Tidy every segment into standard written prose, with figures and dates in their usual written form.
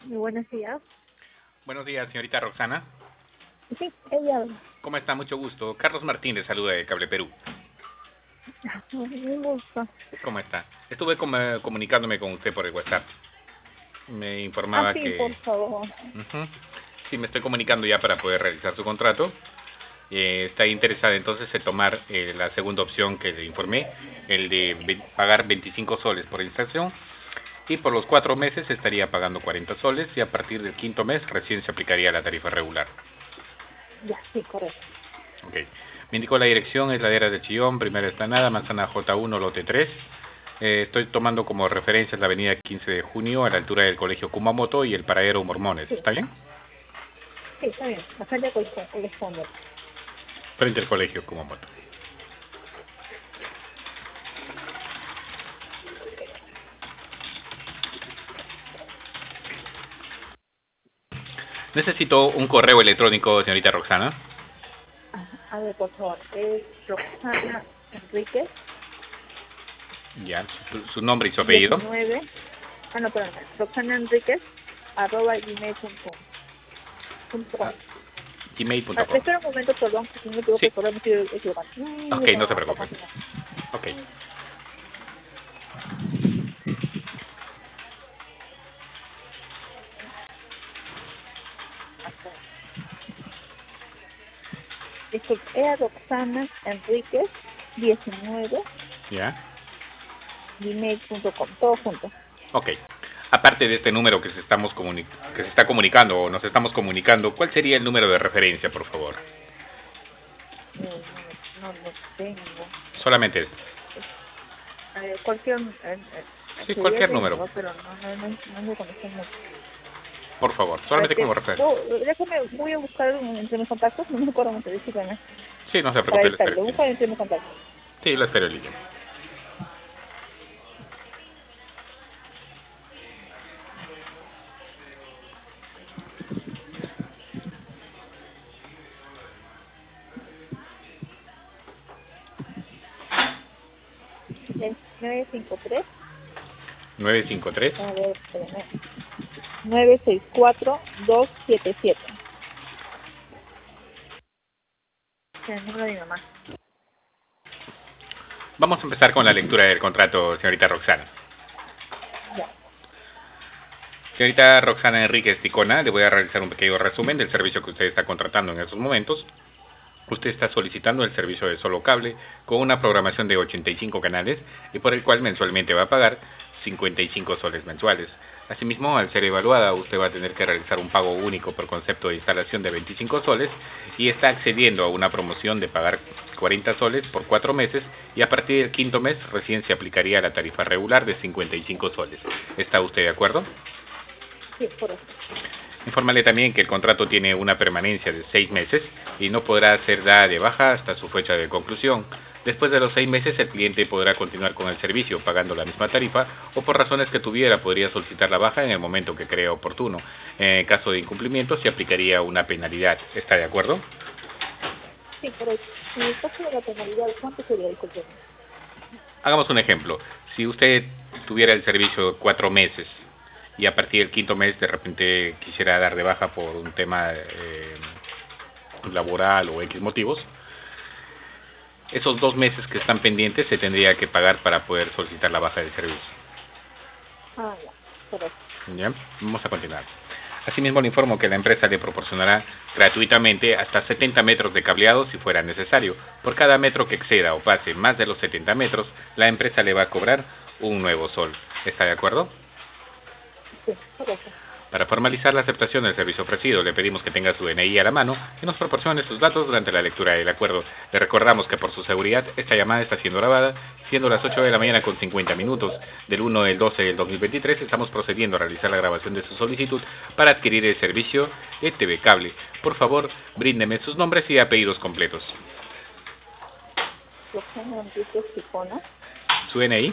Muy buenos días. Buenos días, señorita Roxana. Sí, ella habla. ¿Cómo está? Mucho gusto. Carlos Martínez saluda de Cable Perú. Un gusto. ¿Cómo está? Estuve comunicándome con usted por el WhatsApp. Me Ah, informaba sí, que... por favor. Sí, me estoy comunicando ya para poder realizar su contrato. Está interesada entonces en tomar la segunda opción que le informé, el de pagar 25 soles por instalación, y por los 4 meses estaría pagando 40 soles, y a partir del quinto mes recién se aplicaría la tarifa regular. Ya, sí, correcto. Ok. Me indicó la dirección, es Ladera de Chillón, primera explanada, manzana J1, lote 3. Estoy tomando como referencia la avenida 15 de junio, a la altura del colegio Kumamoto y el paradero Mormones. Sí, ¿Está bien? sí, está bien. La frente corresponde. Frente al colegio Kumamoto. Necesito un correo electrónico, señorita Roxana. A ver, por favor. Es Roxana Enríquez, Ya, su nombre y su apellido. 19. Ah, no, perdón. Roxana Enríquez, @gmail.com. Gmail.com. Espera un momento, perdón, que si no me equivoco, Sí. el correo me estoy equivocando. Ok, no se La preocupe. página. Ok. Disculpe, es Roxana Enríquez, 19, Ya. gmail.com. Todo junto. Ok. Aparte de este número que que se está comunicando o nos estamos comunicando, ¿cuál sería el número de referencia, por favor? No lo tengo. Solamente este. Cualquier, Sí, sería el cualquier número. 22, pero no me conozco mucho. Por favor, A ver, solamente como referencia. déjame, voy a buscar entre mis contactos, no me acuerdo mucho, discúlpeme, Sí, no se para preocupe, lo editarlo, espero. lo busco entre mis contactos. Sí, lo espero en línea. Es 953, 953. a ver, espérame, 964-277. Es el número de mi mamá. Vamos a empezar con la lectura del contrato, señorita Roxana. Ya. Señorita Roxana Enríquez Ticona, le voy a realizar un pequeño resumen del servicio que usted está contratando en estos momentos. Usted está solicitando el servicio de solo cable con una programación de 85 canales y por el cual mensualmente va a pagar 55 soles mensuales. Asimismo, al ser evaluada, usted va a tener que realizar un pago único por concepto de instalación de 25 soles y está accediendo a una promoción de pagar 40 soles por 4 meses y a partir del quinto mes recién se aplicaría la tarifa regular de 55 soles. ¿Está usted de acuerdo? Sí, correcto. Infórmale también que el contrato tiene una permanencia de 6 meses y no podrá ser dada de baja hasta su fecha de conclusión. Después de los 6 meses el cliente podrá continuar con el servicio pagando la misma tarifa o por razones que tuviera podría solicitar la baja en el momento que crea oportuno. En caso de incumplimiento se aplicaría una penalidad. ¿Está de acuerdo? Sí, correcto. En el caso de la penalidad, ¿cuánto sería el costo? Hagamos un ejemplo. Si usted tuviera el servicio 4 meses y a partir del quinto mes de repente quisiera dar de baja por un tema laboral o X motivos, esos 2 meses que están pendientes se tendría que pagar para poder solicitar la baja del servicio. Ah, ya, correcto. ¿Ya? Vamos a continuar. Asimismo, le informo que la empresa le proporcionará gratuitamente hasta 70 metros de cableado si fuera necesario. Por cada metro que exceda o pase más de los 70 metros, la empresa le va a cobrar un nuevo sol. ¿Está de acuerdo? Sí, correcto. Para formalizar la aceptación del servicio ofrecido, le pedimos que tenga su DNI a la mano y nos proporcione sus datos durante la lectura del acuerdo. Le recordamos que por su seguridad, esta llamada está siendo grabada, siendo las 8 de la mañana con 50 minutos del 1 del 12 del 2023. Estamos procediendo a realizar la grabación de su solicitud para adquirir el servicio de TV Cable. Por favor, bríndeme sus nombres y apellidos completos. Roxana Enriquez Ticona, Su DNI,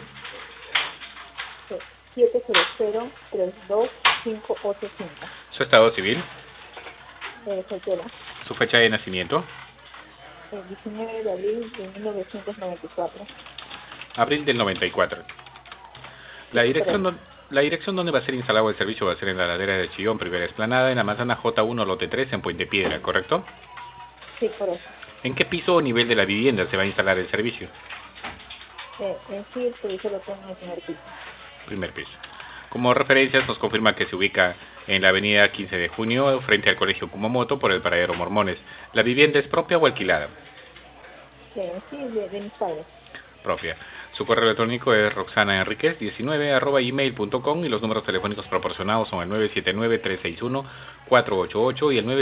700-32585. su estado civil, Soltera. su fecha de nacimiento, El 19 de abril de 1994. abril del 94. La Sí, dirección, correcto. La dirección donde va a ser instalado el servicio va a ser en la ladera de Chillón, primera explanada, en la manzana J1, lote 3, en Puente Piedra, ¿correcto? Sí, por eso. ¿En qué piso o nivel de la vivienda se va a instalar el servicio? Sí, el servicio lo tengo en el primer piso. Primer piso. Como referencias nos confirma que se ubica en la avenida 15 de junio, frente al colegio Kumamoto, por el paradero Mormones. ¿La vivienda es propia o alquilada? Sí, de mis padres. Propia. Su correo electrónico es roxanaenriquez19@gmail.com y los números telefónicos proporcionados son el 979-361-488 y el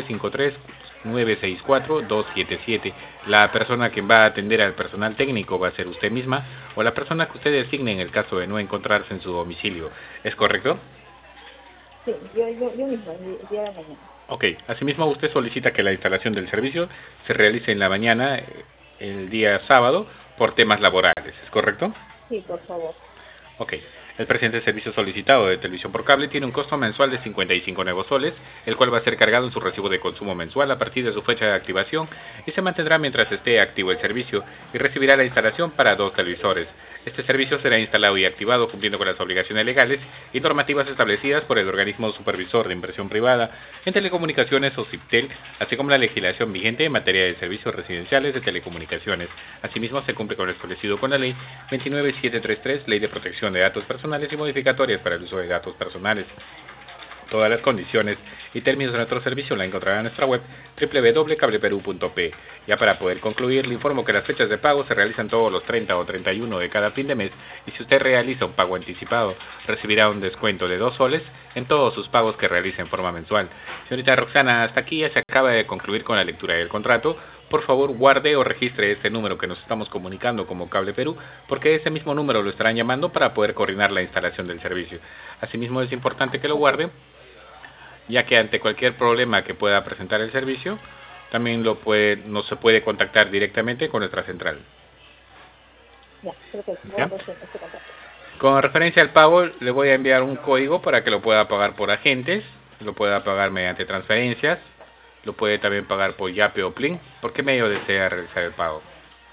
953-964-277. La persona que va a atender al personal técnico va a ser usted misma o la persona que usted designe en el caso de no encontrarse en su domicilio. ¿Es correcto? Sí, yo mismo, el día de mañana. Ok. Asimismo, usted solicita que la instalación del servicio se realice en la mañana, el día sábado, por temas laborales. ¿Es correcto? Sí, por favor. Ok. El presente servicio solicitado de televisión por cable tiene un costo mensual de 55 nuevos soles, el cual va a ser cargado en su recibo de consumo mensual a partir de su fecha de activación y se mantendrá mientras esté activo el servicio y recibirá la instalación para 2 televisores. Este servicio será instalado y activado cumpliendo con las obligaciones legales y normativas establecidas por el organismo supervisor de inversión privada en telecomunicaciones o CIPTEL, así como la legislación vigente en materia de servicios residenciales de telecomunicaciones. Asimismo, se cumple con lo establecido con la Ley 29733, Ley de Protección de Datos Personales y modificatorias para el uso de datos personales. Todas las condiciones y términos de nuestro servicio la encontrará en nuestra web www.cableperu.pe. Ya para poder concluir, le informo que las fechas de pago se realizan todos los 30 o 31 de cada fin de mes y si usted realiza un pago anticipado, recibirá un descuento de 2 soles en todos sus pagos que realice en forma mensual. Señorita Roxana, hasta aquí ya se acaba de concluir con la lectura del contrato. Por favor, guarde o registre este número que nos estamos comunicando como Cable Perú, porque ese mismo número lo estarán llamando para poder coordinar la instalación del servicio. Asimismo, es importante que lo guarde, ya que ante cualquier problema que pueda presentar el servicio, también no se puede contactar directamente con nuestra central. Ya, perfecto. ¿Ya? Guardo este contacto. Con referencia al pago, le voy a enviar un código para que lo pueda pagar por agentes, lo pueda pagar mediante transferencias, lo puede también pagar por Yape o Plin. ¿Por qué medio desea realizar el pago?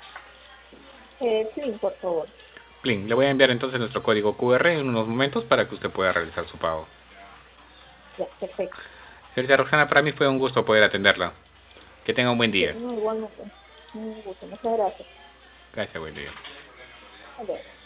Plin, por favor. Plin. Le voy a enviar entonces nuestro código QR en unos momentos para que usted pueda realizar su pago. Ya, perfecto. Señorita Roxana, para mí fue un gusto poder atenderla. Que tenga un buen día. Sí, no, igualmente. Un gusto. Muchas gracias. Gracias, buen día. Adiós.